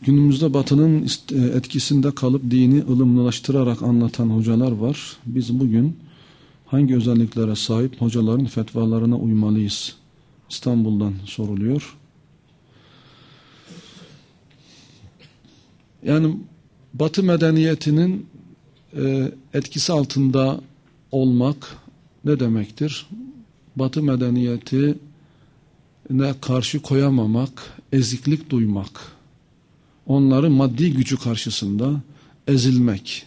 Günümüzde Batı'nın etkisinde kalıp dini ılımlılaştırarak anlatan hocalar var. Biz bugün hangi özelliklere sahip hocaların fetvalarına uymalıyız? İstanbul'dan soruluyor. Yani Batı medeniyetinin etkisi altında olmak ne demektir? Batı medeniyetine karşı koyamamak, eziklik duymak, onların maddi gücü karşısında ezilmek.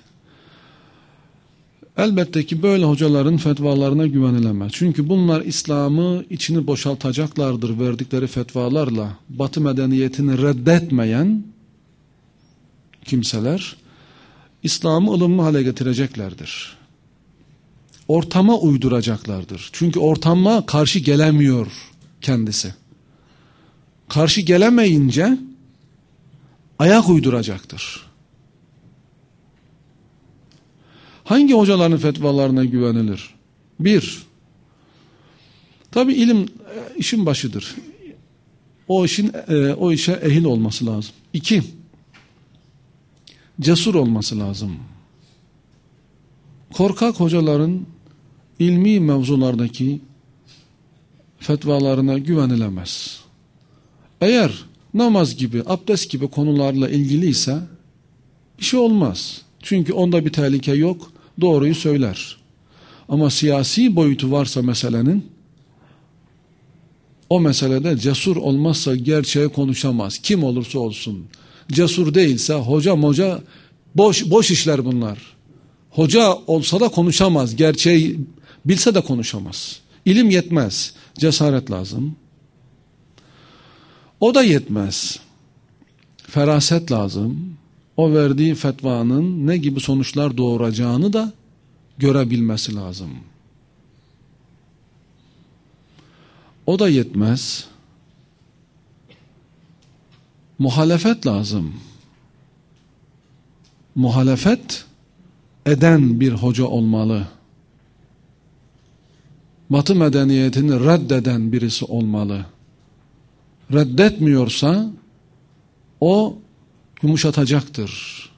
Elbette ki böyle hocaların fetvalarına güvenilemez. Çünkü bunlar İslam'ı içini boşaltacaklardır verdikleri fetvalarla. Batı medeniyetini reddetmeyen kimseler İslam'ı ılımlı hale getireceklerdir. Ortama uyduracaklardır. Çünkü ortama karşı gelemiyor kendisi. Karşı gelemeyince ayak uyduracaktır. Hangi hocaların fetvalarına güvenilir? Bir, tabi ilim işin başıdır. O işe ehil olması lazım. İki, cesur olması lazım. Korkak hocaların ilmi mevzulardaki fetvalarına güvenilemez. Eğer namaz gibi, abdest gibi konularla ilgiliyse bir şey olmaz. Çünkü onda bir tehlike yok, doğruyu söyler. Ama siyasi boyutu varsa meselenin, o meselede cesur olmazsa gerçeği konuşamaz. Kim olursa olsun. Cesur değilse hoca boş işler bunlar. Hoca olsa da konuşamaz. Gerçeği bilse de konuşamaz. İlim yetmez. Cesaret lazım. O da yetmez. Feraset lazım. O verdiği fetvanın ne gibi sonuçlar doğuracağını da görebilmesi lazım. O da yetmez. Muhalefet lazım. Muhalefet eden bir hoca olmalı. Batı medeniyetini reddeden birisi olmalı. Reddetmiyorsa o yumuşatacaktır.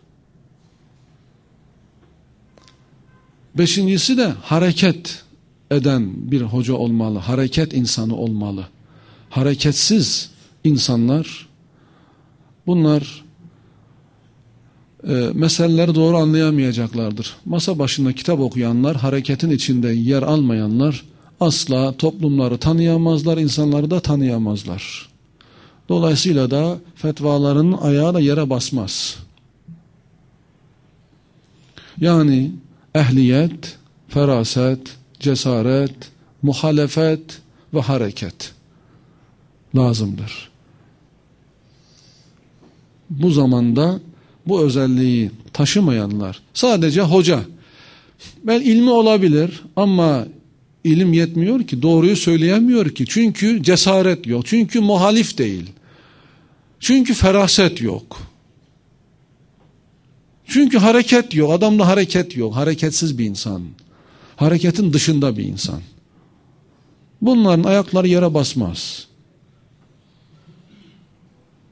Beşincisi de hareket eden bir hoca olmalı. Hareket insanı olmalı. Hareketsiz insanlar, bunlar meseleleri doğru anlayamayacaklardır. Masa başında kitap okuyanlar, hareketin içinde yer almayanlar asla toplumları tanıyamazlar, insanları da tanıyamazlar. Dolayısıyla da fetvaların ayağı da yere basmaz. Yani ehliyet, feraset, cesaret, muhalefet ve hareket lazımdır. Bu zamanda bu özelliği taşımayanlar, sadece hoca, ben ilmi olabilir ama ilim yetmiyor ki, doğruyu söyleyemiyor ki, çünkü cesaret yok, çünkü muhalif değil, çünkü feraset yok, çünkü hareket yok, adamda hareket yok, hareketsiz bir insan, hareketin dışında bir insan. Bunların ayakları yere basmaz.